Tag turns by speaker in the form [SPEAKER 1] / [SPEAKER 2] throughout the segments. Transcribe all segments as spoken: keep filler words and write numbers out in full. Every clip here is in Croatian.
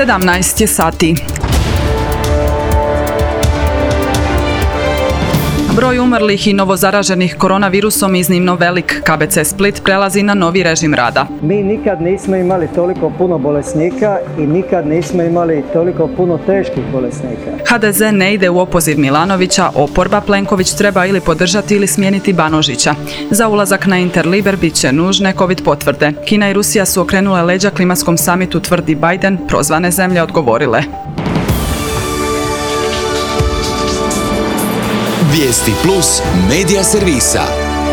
[SPEAKER 1] sedamnaest je sati. Broj umrlih i novozaraženih koronavirusom iznimno velik. K B C Split prelazi na novi režim rada.
[SPEAKER 2] Mi nikad nismo imali toliko puno bolesnika i nikad nismo imali toliko puno teških bolesnika.
[SPEAKER 1] H D Z ne ide u opoziv Milanovića, oporba Plenković treba ili podržati ili smijeniti Banožića. Za ulazak na Interliber bit će nužne COVID potvrde. Kina i Rusija su okrenule leđa klimatskom samitu, tvrdi Biden, prozvane zemlje odgovorile.
[SPEAKER 3] Vijesti plus medija servisa.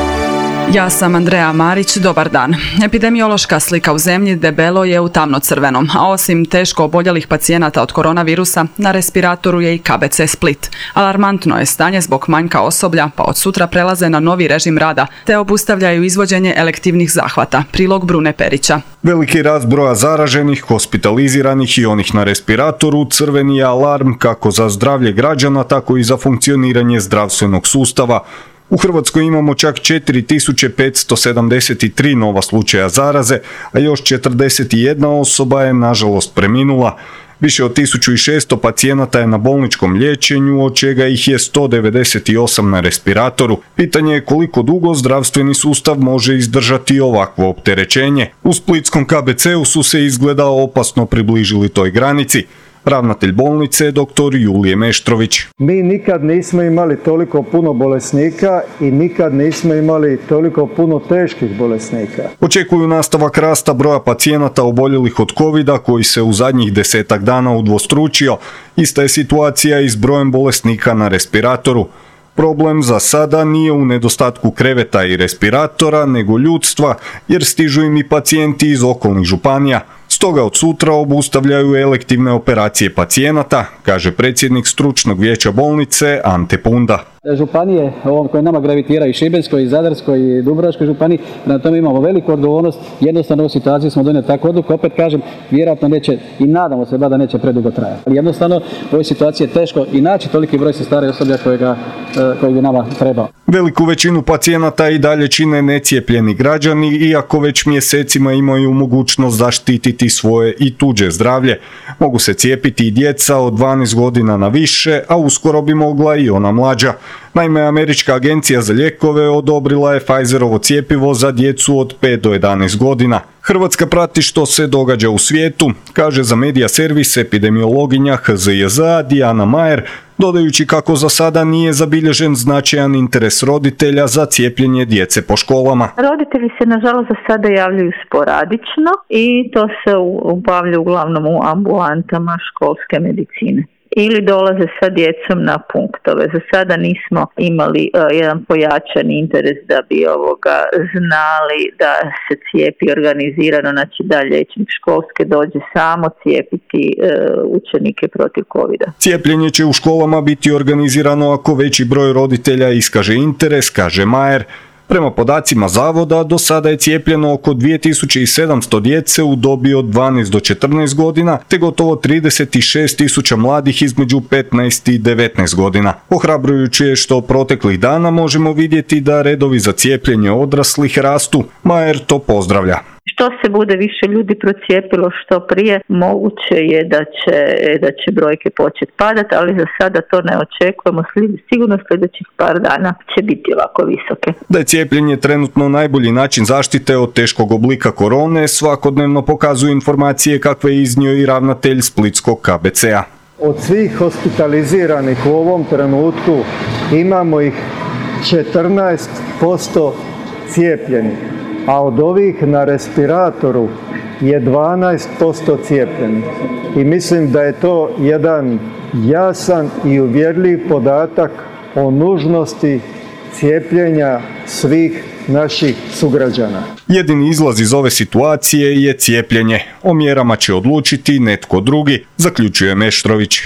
[SPEAKER 1] Ja sam Andreja Marić, dobar dan. Epidemiološka slika u zemlji debelo je u tamno-crvenom, a osim teško oboljelih pacijenata od koronavirusa, na respiratoru je i K B C Split. Alarmantno je stanje zbog manjka osoblja, pa od sutra prelaze na novi režim rada, te obustavljaju izvođenje elektivnih zahvata. Prilog Brune Perića.
[SPEAKER 4] Veliki rast broja zaraženih, hospitaliziranih i onih na respiratoru, crveni je alarm kako za zdravlje građana, tako i za funkcioniranje zdravstvenog sustava. U Hrvatskoj imamo čak četiri tisuće petsto sedamdeset tri nova slučaja zaraze, a još četrdeset jedna osoba je nažalost preminula. Više od tisuću šesto pacijenata je na bolničkom liječenju, od čega ih je sto devedeset osam na respiratoru. Pitanje je koliko dugo zdravstveni sustav može izdržati ovakvo opterećenje. U splitskom K B C-u su se izgleda opasno približili toj granici. Ravnatelj bolnice, doktor Julije Meštrović.
[SPEAKER 2] Mi nikad nismo imali toliko puno bolesnika i nikad nismo imali toliko puno teških bolesnika.
[SPEAKER 4] Očekuju nastavak rasta broja pacijenata oboljelih od covida koji se u zadnjih desetak dana udvostručio. Ista je situacija i s brojem bolesnika na respiratoru. Problem za sada nije u nedostatku kreveta i respiratora, nego ljudstva, jer stižu im i pacijenti iz okolnih županija. Stoga od sutra obustavljaju elektivne operacije pacijenata, kaže predsjednik stručnog vijeća bolnice Ante Punda.
[SPEAKER 5] Županije ovom koje nama gravitiraju, i Šibenskoj, i Zadarskoj, i Dubrovačkoj županiji, na tome imamo veliku odgovornost. Jednostavno u situaciji smo donijeli takvu odluku, opet kažem, vjerojatno neće i nadamo se da neće predugo trajati. Ali jednostavno u ovoj situaciji je teško i naći toliki broj sestara i osoblja kojega, kojeg bi nama trebao.
[SPEAKER 4] Veliku većinu pacijenata i dalje čine necijepljeni građani, iako već mjesecima imaju mogućnost zaštititi svoje i tuđe zdravlje. Mogu se cijepiti i djeca od dvanaest godina na više, a uskoro bi mogla i ona mlađa. Naime, Američka agencija za lijekove odobrila je Pfizerovo cjepivo za djecu od pet do jedanaest godina. Hrvatska prati što se događa u svijetu, kaže za medija servis epidemiologinja H Z J Z Dijana Majer, dodajući kako za sada nije zabilježen značajan interes roditelja za cijepljenje djece po školama.
[SPEAKER 6] Roditelji se nažalost za sada javljaju sporadično i to se obavlja uglavnom u ambulantama školske medicine. Ili dolaze sa djecom na punktove. Za sada nismo imali uh, jedan pojačani interes da bi ovoga znali da se cijepi organizirano, znači da liječnik školske dođe samo cijepiti uh, učenike protiv covida.
[SPEAKER 4] Cijepljenje će u školama biti organizirano ako veći broj roditelja iskaže interes, kaže Majer. Prema podacima zavoda, do sada je cijepljeno oko dvije tisuće sedamsto djece u dobi od dvanaest do četrnaest godina, te gotovo trideset šest tisuća mladih između petnaest i devetnaest godina. Ohrabrujuće je što proteklih dana možemo vidjeti da redovi za cijepljenje odraslih rastu. Majer to pozdravlja.
[SPEAKER 6] Što se bude više ljudi procijepilo što prije, moguće je da će, da će brojke početi padati, ali za sada to ne očekujemo. Sigurno sljedećih par dana će biti ovako visoke.
[SPEAKER 4] Da je cijepljenje trenutno najbolji način zaštite od teškog oblika korone, svakodnevno pokazuju informacije kakve je iznio i ravnatelj splitskog K B C-a.
[SPEAKER 2] Od svih hospitaliziranih u ovom trenutku imamo ih četrnaest posto cijepljenih, a od ovih na respiratoru je dvanaest posto cijepljenih. I mislim da je to jedan jasan i uvjerljiv podatak o nužnosti cijepljenja svih naših sugrađana.
[SPEAKER 4] Jedini izlaz iz ove situacije je cijepljenje. O mjerama će odlučiti netko drugi, zaključuje Meštrović.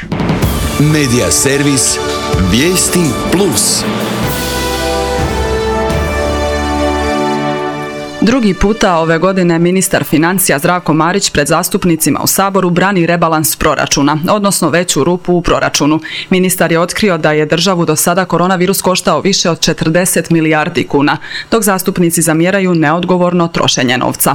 [SPEAKER 3] Medija servis Vijesti plus.
[SPEAKER 1] Drugi puta ove godine ministar financija Zdravko Marić pred zastupnicima u Saboru brani rebalans proračuna, odnosno veću rupu u proračunu. Ministar je otkrio da je državu do sada koronavirus koštao više od četrdeset milijardi kuna, dok zastupnici zamjeraju neodgovorno trošenje novca.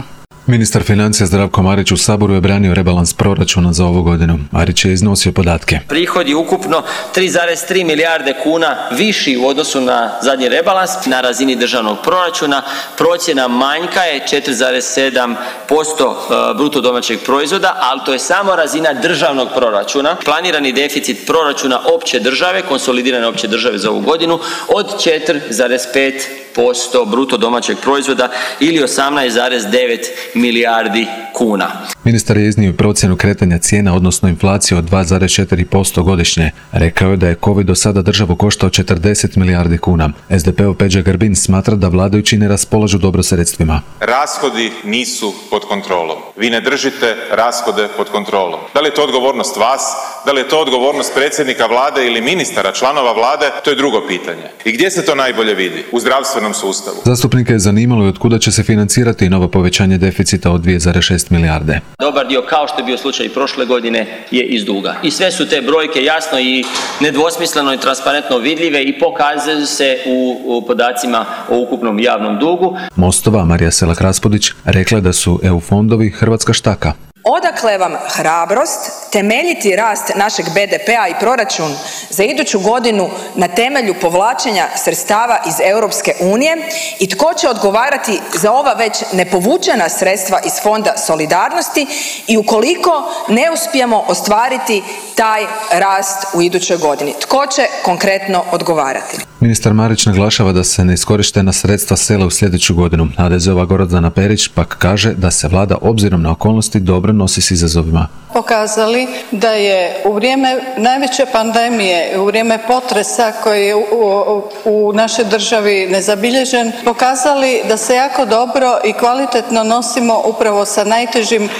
[SPEAKER 7] Ministar financija Zdravko Marić u Saboru je branio rebalans proračuna za ovu godinu. Marić je iznosio podatke.
[SPEAKER 8] Prihod je ukupno tri zarez tri milijarde kuna viši u odnosu na zadnji rebalans. Na razini državnog proračuna procjena manjka je četiri zarez sedam posto bruto domaćeg proizvoda, ali to je samo razina državnog proračuna. Planirani deficit proračuna opće države, konsolidirane opće države za ovu godinu od četiri zarez pet posto bruto domaćeg proizvoda ili osamnaest zarez devet milijardi kuna.
[SPEAKER 7] Ministar je iznio procjenu kretanja cijena, odnosno inflaciju od dva zarez četiri posto godišnje. Rekao je da je Covid do sada državu koštao četrdeset milijardi kuna. es de peov Peđa Grbin smatra da vladajući ne raspolažu dobro sredstvima.
[SPEAKER 9] Rashodi nisu pod kontrolom. Vi ne držite rashode pod kontrolom. Da li je to odgovornost vas, da li je to odgovornost predsjednika vlade ili ministara, članova vlade, to je drugo pitanje. I gdje se to najbolje vidi? U zdravstvenom sustavu.
[SPEAKER 7] Zastupnike je zanimalo i od kuda će se financirati novo povećanje deficita od dvije zarez šest milijarde.
[SPEAKER 8] Dobar dio, kao što je bio slučaj i prošle godine, je iz duga. I sve su te brojke jasno i nedvosmisleno i transparentno vidljive i pokazuju se u, u podacima o ukupnom javnom dugu.
[SPEAKER 7] Mostova Marija Selak Raspudić rekla da su E U fondovi Hrvatska štaka.
[SPEAKER 10] Odakle vam hrabrost temeljiti rast našeg be de pea i proračun za iduću godinu na temelju povlačenja sredstava iz Europske unije i tko će odgovarati za ova već nepovučena sredstva iz Fonda solidarnosti i ukoliko ne uspijemo ostvariti taj rast u idućoj godini? Tko će konkretno odgovarati?
[SPEAKER 7] Ministar Marić naglašava da se neiskorištena sredstva sele u sljedeću godinu. ha de zeova Gordana Perić pak kaže da se vlada obzirom na okolnosti dobro nosi s izazovima.
[SPEAKER 11] Pokazali da je u vrijeme najveće pandemije, u vrijeme potresa koji je u, u, u našoj državi nezabilježen, pokazali da se jako dobro i kvalitetno nosimo upravo sa najtežim uh,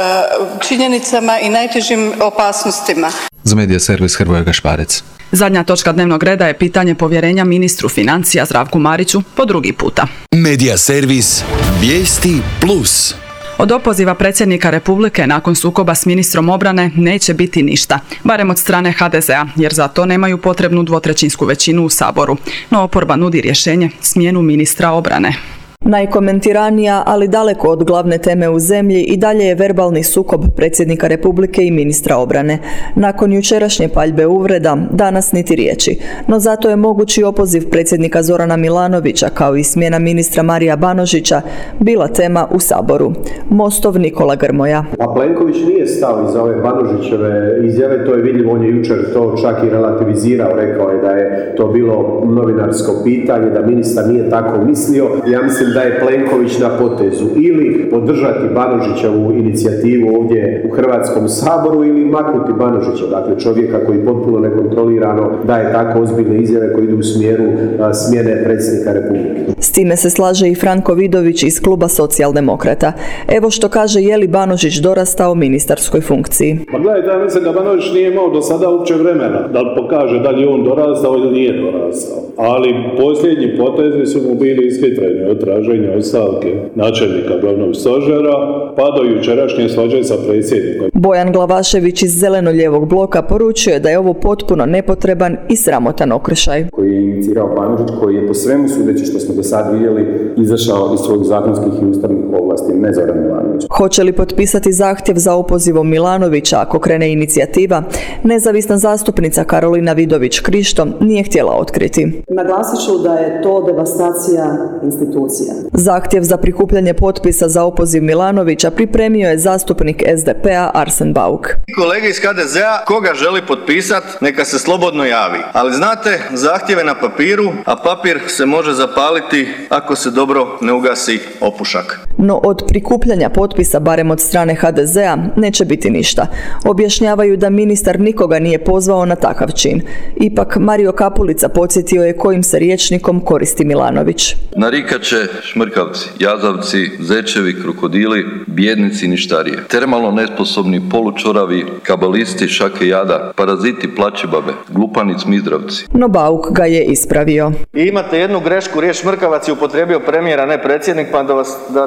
[SPEAKER 11] činjenicama i najtežim opasnostima.
[SPEAKER 7] Za Medija servis Hrvoje Gašparec.
[SPEAKER 1] Zadnja točka dnevnog reda je pitanje povjerenja ministru financija Zdravku Mariću po drugi puta.
[SPEAKER 3] Medija servis Vijesti plus.
[SPEAKER 1] Od opoziva predsjednika Republike nakon sukoba s ministrom obrane neće biti ništa, barem od strane ha de zea, jer za to nemaju potrebnu dvotrećinsku većinu u Saboru. No oporba nudi rješenje, smjenu ministra obrane.
[SPEAKER 12] Najkomentiranija, ali daleko od glavne teme u zemlji, i dalje je verbalni sukob predsjednika Republike i ministra obrane. Nakon jučerašnje paljbe uvreda, danas niti riječi. No zato je mogući opoziv predsjednika Zorana Milanovića, kao i smjena ministra Marija Banožića, bila tema u Saboru. Mostov Nikola Grmoja.
[SPEAKER 13] A Plenković nije stao iza ove Banožićeve izjave, to je vidljivo, on je jučer to čak i relativizirao, rekao je da je to bilo novinarsko pitanje, da ministar nije tako mislio. Ja mislim da je Plenković na potezu ili podržati Banožićevu inicijativu ovdje u Hrvatskom saboru ili maknuti Banožića, dakle čovjeka koji potpuno nekontrolirano daje tako ozbiljne izjave koji idu u smjeru a, smjene predsjednika Republike.
[SPEAKER 12] S time se slaže i Franko Vidović iz kluba Socijaldemokrata. Evo što kaže je li Banožić dorastao ministarskoj funkciji.
[SPEAKER 14] Pa gledajte, ja mislim da Banožić nije imao do sada uopće vremena da li pokaže da li je on dorastao ili nije dorastao. Ali posljednji potezi su mu bili ishitreni od traženja ostavke načelnika glavnog stožera pa do jučerašnje svađe sa predsjednikom.
[SPEAKER 12] Bojan Glavašević iz Zeleno-lijevog bloka poručuje da je ovo potpuno nepotreban i sramotan okršaj.
[SPEAKER 15] Koji je inicirao Banožić, koji je po svemu sudeći što smo do sad vidjeli izašao iz svojih zakonskih i ustavnih ovlasti, ne Zoran Milanović.
[SPEAKER 12] Hoće li potpisati zahtjev za opozivom Milanovića ako krene inicijativa, nezavisna zastupnica Karolina Vidović Krišto nije htjela otkriti.
[SPEAKER 16] Naglasit ću da je to devastacija institucija.
[SPEAKER 12] Zahtjev za prikupljanje potpisa za opoziv Milanovića pripremio je zastupnik es de pea Arsen Bauk.
[SPEAKER 17] Kolege iz ha de zea, koga želi potpisati, neka se slobodno javi. Ali znate, zahtjeve na papiru, a papir se može zapaliti ako se dobro ne ugasi opušak.
[SPEAKER 12] No od prikupljanja potpisa, barem od strane ha de zea, neće biti ništa. Objašnjavaju da ministar nikoga nije pozvao na takav čin. Ipak Mario Kapulica podsjetio je kojim se rječnikom koristi Milanović.
[SPEAKER 18] Narikat će šmrkavci, jazavci, zečevi, krokodili, bjednici, ništarije. Termalno nesposobni polučoravi, kabalisti, šake jada, paraziti, plaćebabe, glupanic, mizdravci.
[SPEAKER 12] No Bauk ga je ispravio.
[SPEAKER 17] I imate jednu grešku, riječ šmrkavac je upotrijebio premijer, a ne predsjednik, pa da vas da ne bi zbog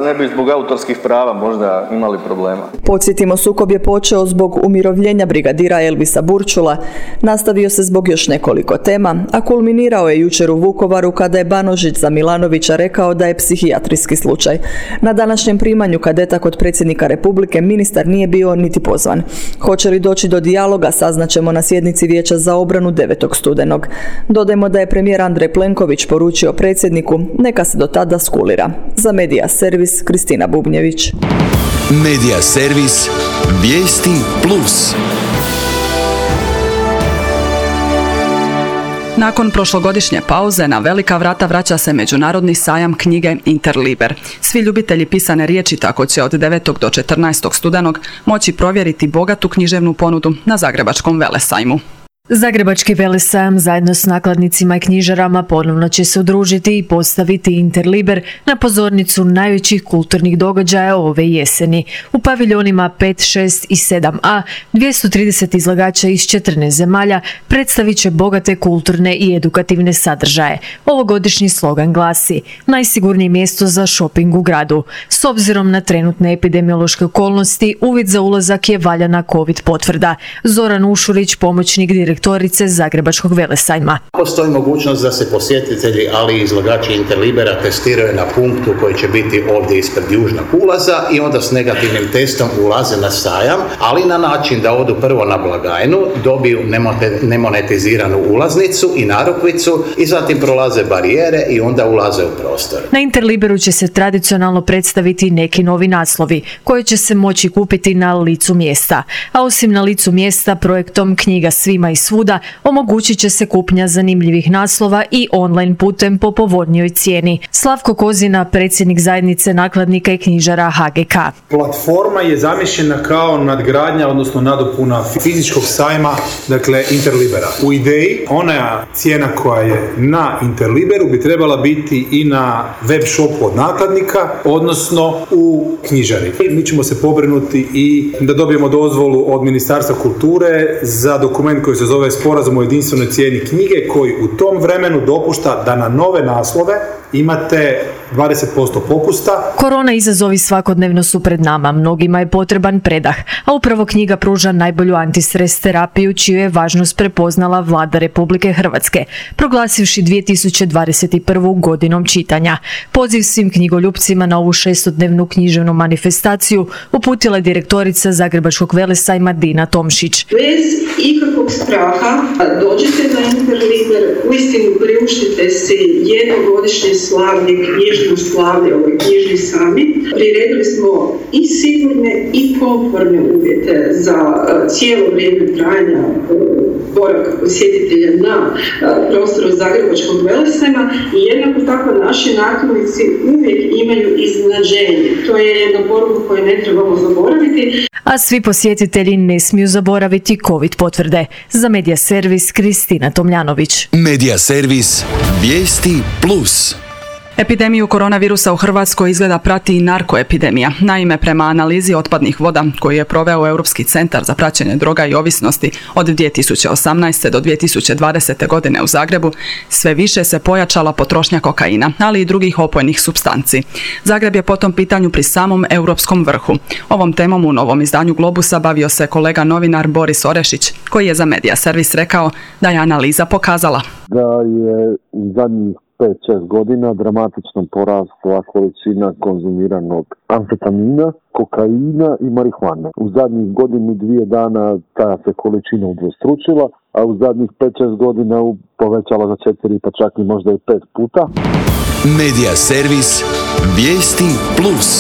[SPEAKER 17] zbog autorskih prava možda imali problema.
[SPEAKER 12] Podsjetimo, sukob je počeo zbog umirovljenja brigadira Elvisa Burčula, nastavio se zbog još nekoliko tema, a kulminirao je jučer u Vukovaru kada je Banožić za Milanovića rekao da je psihijatrijski slučaj. Na današnjem primanju kadeta kod predsjednika Republike ministar nije bio niti pozvan. Hoće li doći do dijaloga, saznaćemo na sjednici Vijeća za obranu devetog studenog. Dodajmo da je premijer Andrej Plenković poručio predsjedniku neka se do tada skulira. Za Medija servis Kristina Bubnjević.
[SPEAKER 3] Medija servis Vijesti Plus.
[SPEAKER 1] Nakon prošlogodišnje pauze na velika vrata vraća se međunarodni sajam knjige Interliber. Svi ljubitelji pisane riječi tako će od devetog do četrnaestog studenog moći provjeriti bogatu književnu ponudu na Zagrebačkom velesajmu.
[SPEAKER 19] Zagrebački velesajam zajedno s nakladnicima i knjižarama ponovno će se udružiti i postaviti Interliber na pozornicu najvećih kulturnih događaja ove jeseni. U paviljonima pet, šest i sedam a dvjesto trideset izlagača iz četrnaest zemalja predstavit će bogate kulturne i edukativne sadržaje. Ovogodišnji slogan glasi: najsigurnije mjesto za šoping u gradu. S obzirom na trenutne epidemiološke okolnosti, uvid za ulazak je valjana COVID potvrda. Zoran Ušurić, pomoćnik direktora direktorice Zagrebačkog velesajma.
[SPEAKER 20] Postoji mogućnost da se posjetitelji, ali i izlagači Interlibera testiraju na punktu koji će biti ovdje ispred južnog ulaza i onda s negativnim testom ulaze na sajam, ali na način da odu prvo na blagajnu, dobiju nemonetiziranu ulaznicu i narukvicu i zatim prolaze barijere i onda ulaze u prostor.
[SPEAKER 19] Na Interliberu će se tradicionalno predstaviti neki novi naslovi koje će se moći kupiti na licu mjesta. A osim na licu mjesta, projektom Knjiga svima i svuda omogućit će se kupnja zanimljivih naslova i online putem po povoljnijoj cijeni. Slavko Kozina, predsjednik zajednice nakladnika i knjižara H G K.
[SPEAKER 21] Platforma je zamišljena kao nadgradnja, odnosno nadopuna fizičkog sajma, dakle Interlibera. U ideji, ona cijena koja je na Interliberu bi trebala biti i na web shopu od nakladnika, odnosno u knjižari. Mi ćemo se pobrinuti i da dobijemo dozvolu od Ministarstva kulture za dokument koji se zove Sporazum o jedinstvenoj cijeni knjige, koji u tom vremenu dopušta da na nove naslove imate dvadeset posto popusta.
[SPEAKER 19] Korona izazovi svakodnevno su pred nama, mnogima je potreban predah, a upravo knjiga pruža najbolju antistres terapiju, čiju je važnost prepoznala Vlada Republike Hrvatske, proglasivši dvije tisuće dvadeset prvu godinom čitanja. Poziv svim knjigoljupcima na ovu šestodnevnu književnu manifestaciju uputila je direktorica Zagrebačkog velesajma Dina Tomšić.
[SPEAKER 22] Bez ikakvog straha dođite na Interliber, uistinu priuštite si jednogodišnji slavni knjižno slavlje, ovaj knjižni samit. Priredili smo i sigurne i komfortne uvjete za cijelo vrijeme trajanja boravka posjetitelja na prostoru Zagrebačkog velesajma i jednako tako naši nakladnici uvijek imaju iznenađenje. To je jedna poruka koju ne trebamo zaboraviti.
[SPEAKER 19] A svi posjetitelji ne smiju zaboraviti COVID potvrde. Za Medija servis Kristina Tomljanović.
[SPEAKER 3] Medija servis Vijesti Plus.
[SPEAKER 1] Epidemiju koronavirusa u Hrvatskoj izgleda prati i narkoepidemija. Naime, prema analizi otpadnih voda koju je proveo Europski centar za praćenje droga i ovisnosti od dvije tisuće osamnaeste. do dvije tisuće dvadesete. godine u Zagrebu, sve više se pojačala potrošnja kokaina, ali i drugih opojnih supstanci. Zagreb je po tom pitanju pri samom europskom vrhu. Ovom temom u novom izdanju Globusa bavio se kolega novinar Boris Orešić, koji je za Medija servis rekao da je analiza pokazala
[SPEAKER 23] da je u zadnjih pet šest godina dramatično porasla količina konzumiranog amfetamina, kokaina i marihuane. U zadnjih godinu dvije dana ta se količina udvostručila, a u zadnjih pet šest godina povećala za četiri, pa čak i možda i pet puta.
[SPEAKER 3] Medija servis Vijesti Plus.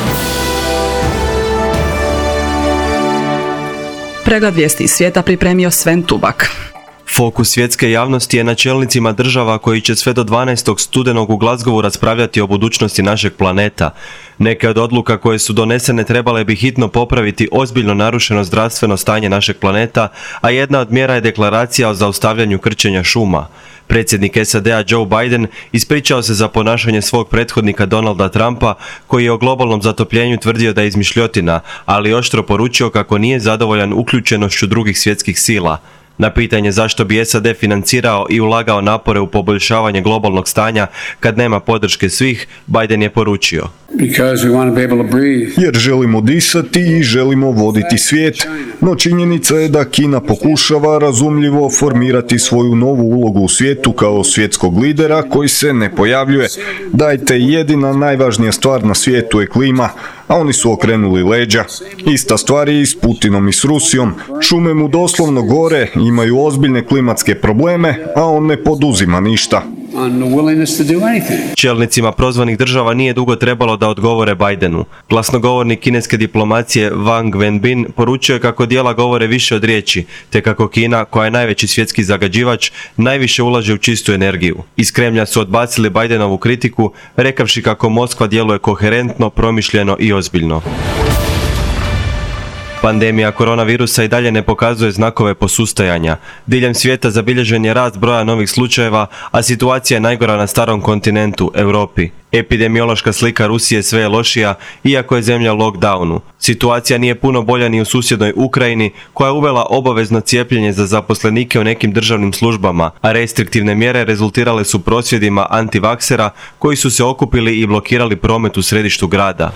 [SPEAKER 1] Pregled vijesti iz svijeta pripremio Sven Tubak.
[SPEAKER 24] Fokus svjetske javnosti je na čelnicima država koji će sve do dvanaestog studenog u Glasgowu raspravljati o budućnosti našeg planeta. Neke od odluka koje su donesene trebale bi hitno popraviti ozbiljno narušeno zdravstveno stanje našeg planeta, a jedna od mjera je deklaracija o zaustavljanju krčenja šuma. Predsjednik S A D-a Joe Biden ispričao se za ponašanje svog prethodnika Donalda Trumpa, koji je o globalnom zatopljenju tvrdio da je izmišljotina, ali oštro poručio kako nije zadovoljan uključenošću drugih svjetskih sila. Na pitanje zašto bi S A D financirao i ulagao napore u poboljšavanje globalnog stanja kad nema podrške svih, Biden je poručio:
[SPEAKER 2] Jer želimo disati i želimo voditi svijet, no činjenica je da Kina pokušava razumljivo formirati svoju novu ulogu u svijetu kao svjetskog lidera koji se ne pojavljuje. Dajte, jedina najvažnija stvar na svijetu je klima, a oni su okrenuli leđa. Ista stvar je i s Putinom i s Rusijom. Šume mu doslovno gore, imaju ozbiljne klimatske probleme, a on ne poduzima ništa.
[SPEAKER 24] Čelnicima prozvanih država nije dugo trebalo da odgovore Bidenu. Glasnogovornik kineske diplomacije Wang Wenbin poručio je kako djela govore više od riječi, te kako Kina, koja je najveći svjetski zagađivač, najviše ulaže u čistu energiju. Iz Kremlja su odbacili Bidenovu kritiku, rekavši kako Moskva djeluje koherentno, promišljeno i ozbiljno. Pandemija koronavirusa i dalje ne pokazuje znakove posustajanja. Diljem svijeta zabilježen je rast broja novih slučajeva, a situacija je najgora na starom kontinentu, Europi. Epidemiološka slika Rusije sve je lošija, iako je zemlja u lockdownu. Situacija nije puno bolja ni u susjednoj Ukrajini, koja je uvela obavezno cijepljenje za zaposlenike u nekim državnim službama, a restriktivne mjere rezultirale su prosvjedima antivaksera koji su se okupili i blokirali promet u središtu grada.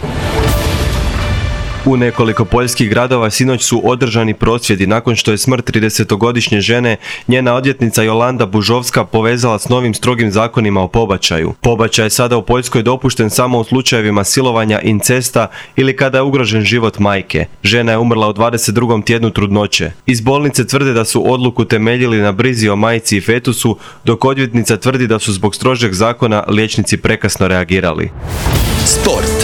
[SPEAKER 24] U nekoliko poljskih gradova sinoć su održani prosvjedi nakon što je smrt tridesetogodišnje žene njena odvjetnica Jolanda Bužovska povezala s novim strogim zakonima o pobačaju. Pobačaj je sada u Poljskoj dopušten samo u slučajevima silovanja, incesta ili kada je ugrožen život majke. Žena je umrla u dvadeset drugom tjednu trudnoće. Iz bolnice tvrde da su odluku temeljili na brizi o majci i fetusu, dok odvjetnica tvrdi da su zbog strožeg zakona liječnici prekasno reagirali.
[SPEAKER 3] Sport.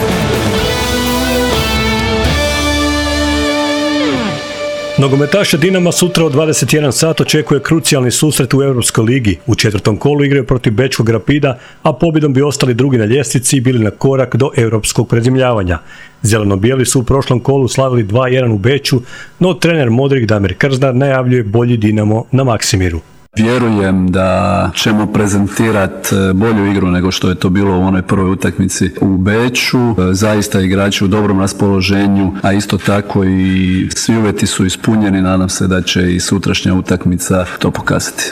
[SPEAKER 4] Nogometaše Dinama sutra u dvadeset jedan sat očekuje krucijalni susret u Europskoj ligi. U četvrtom kolu igraju protiv Bečkog Rapida, a pobjedom bi ostali drugi na ljestvici i bili na korak do europskog prezimljavanja. Zeleno-bijeli su u prošlom kolu slavili dva jedan u Beču, no trener Modrik Damir Krznar najavljuje bolji Dinamo na Maksimiru.
[SPEAKER 5] Vjerujem da ćemo prezentirati bolju igru nego što je to bilo u onoj prvoj utakmici u Beču. Zaista igrači u dobrom raspoloženju, a isto tako i svi uvjeti su ispunjeni. Nadam se da će i sutrašnja utakmica to pokazati.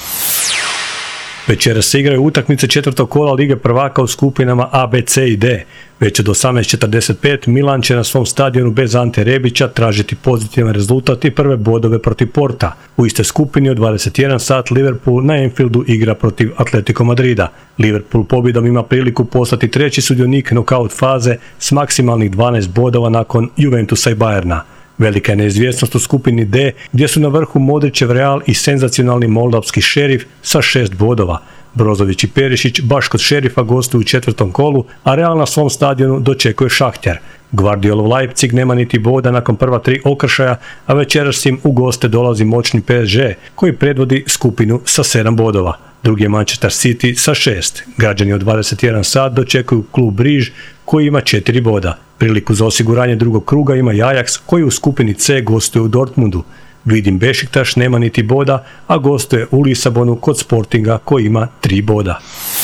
[SPEAKER 4] Večeras se igraju utakmice četvrtog kola Lige prvaka u skupinama A, B, C i D. Već od osamnaest četrdeset pet Milan će na svom stadionu bez Ante Rebića tražiti pozitivan rezultat i prve bodove protiv Porta. U istoj skupini od dvadeset jedan sat Liverpool na Anfieldu igra protiv Atletico Madrida. Liverpool pobjedom ima priliku postati treći sudionik nokaut faze s maksimalnih dvanaest bodova nakon Juventusa i Bayerna. Velika je neizvjesnost u skupini D, gdje su na vrhu Modrićev Real i senzacionalni moldavski Šerif sa šest bodova. Brozović i Perišić baš kod Šerifa gostuju u četvrtom kolu, a Real na svom stadionu dočekuje Šahtjar. Guardiolov Leipzig nema niti boda nakon prva tri okršaja, a večeras im u goste dolazi moćni P S G, koji predvodi skupinu sa sedam bodova. Drugi je Manchester City sa šest. Građani od dvadeset jedan sat dočekuju klub Briž, koji ima četiri boda. Priliku za osiguranje drugog kruga ima Ajax, koji u skupini C gostuje u Dortmundu. Vidim Bešiktaš nema niti boda, a gostuje u Lisabonu kod Sportinga koji ima tri boda.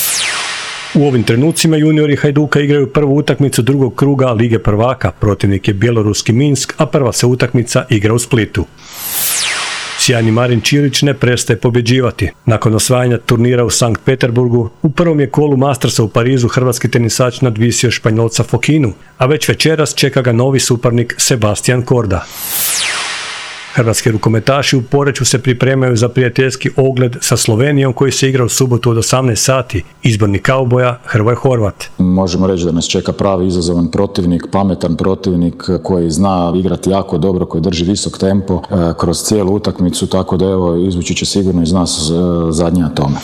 [SPEAKER 4] U ovim trenucima juniori Hajduka igraju prvu utakmicu drugog kruga Lige prvaka. Protivnik je bjeloruski Minsk, a prva se utakmica igra u Splitu. Sjajni Marin Čilić ne prestaje pobjeđivati. Nakon osvajanja turnira u Sankt Peterburgu, u prvom je kolu Mastersa u Parizu hrvatski tenisač nadvisio Španjolca Fokinu, a već večeras čeka ga novi suparnik Sebastian Korda. Hrvatski rukometaši u Poreču se pripremaju za prijateljski ogled sa Slovenijom koji se igra u subotu od osamnaest sati. Izborni kauboja Hrvoje Horvat.
[SPEAKER 6] Možemo reći da nas čeka pravi izazovan protivnik, pametan protivnik koji zna igrati jako dobro, koji drži visok tempo kroz cijelu utakmicu, tako da evo izvući će sigurno iz nas zadnje na tome.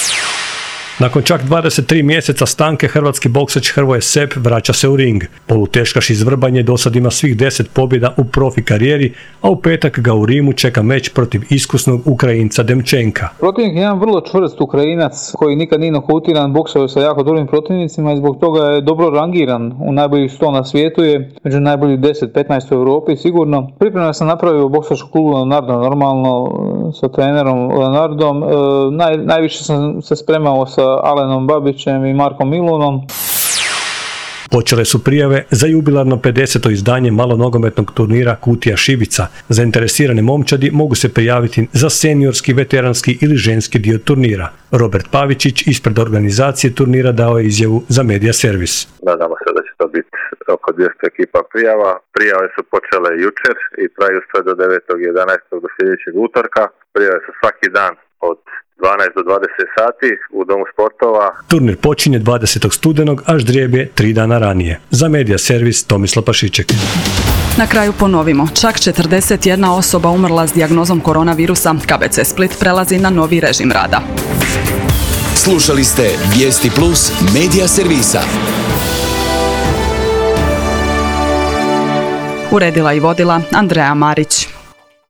[SPEAKER 4] Nakon čak dvadeset tri mjeseca stanke hrvatski boksač Hrvoje Sep vraća se u ring. Poluteškaš iz Vrbanje dosad ima svih deset pobjeda u profi karijeri, a u petak ga u Rimu čeka meč protiv iskusnog Ukrajinca Demčenka.
[SPEAKER 25] Protivnik je jedan vrlo čvrst Ukrajinac koji nikad nije nokautiran, boksao je sa jako dobrim protivnicima i zbog toga je dobro rangiran. U najboljih sto na svijetu je, među najboljih deset petnaest u Europi sigurno. Pripremno sam napravio u boksačku klubu Leonardo normalno sa trenerom Leonardom. E, naj, najviše sam se spremao sa Alenom Babićem i Markom Milunom.
[SPEAKER 4] Počele su prijave za jubilarno pedeseto izdanje malonogometnog turnira Kutija Šibica. Zainteresirane momčadi mogu se prijaviti za seniorski, veteranski ili ženski dio turnira. Robert Pavičić ispred organizacije turnira dao je izjavu za Media Servis.
[SPEAKER 7] Nadamo se da će to biti oko dvjesto ekipa prijava. Prijave su počele jučer i traju sve do devetog jedanaestog do sljedećeg utorka. Prijave su svaki dan od dvanaest do dvadeset sati u Domu sportova.
[SPEAKER 4] Turnir počinje dvadesetog studenog, a ždrijeb je tri dana ranije. Za Media Servis Tomislav Pašiček.
[SPEAKER 1] Na kraju ponovimo, čak četrdeset jedna osoba umrla s dijagnozom koronavirusa. K B C Split prelazi na novi režim rada.
[SPEAKER 3] Slušali ste Vijesti Plus Media Servisa.
[SPEAKER 1] Uredila i vodila Andreja Marić.